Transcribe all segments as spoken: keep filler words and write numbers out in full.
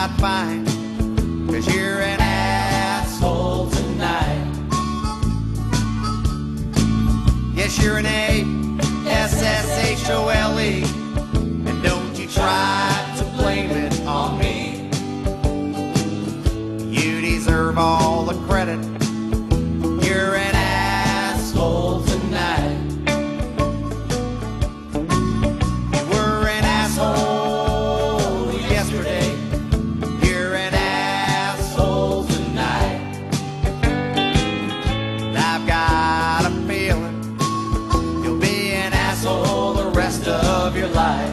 I'd find, 'cause you're an asshole tonight. Yes, you're an A S S H O L E, and don't you try to blame it on me. You deserve all the credit. You're an asshole tonight. You were an asshole yesterday. You're an asshole tonight. And I've got a feeling you'll be an asshole the rest of your life.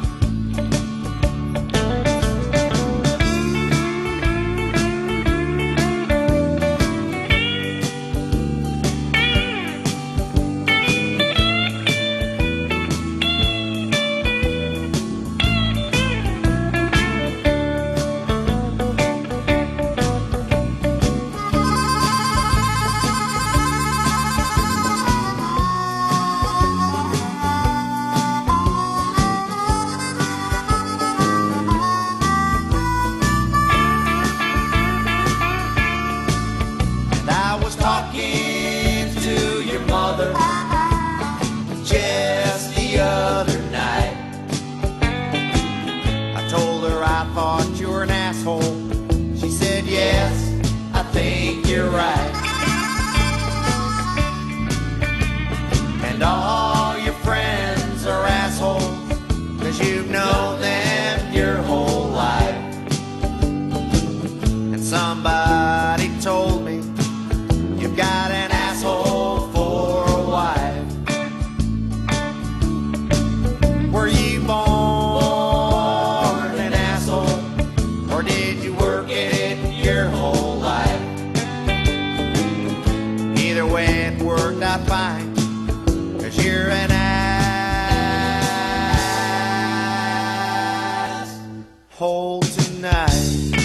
Talking to your mother just the other night. I told her I thought you were an asshole. She said, yes, I think you're right. And all your friends are assholes, 'cause you've known them your whole life. And somebody told me you've got an asshole for a wife. Were you born an asshole, or did you work it your whole life? Either way it worked out fine, 'cause you're an asshole tonight.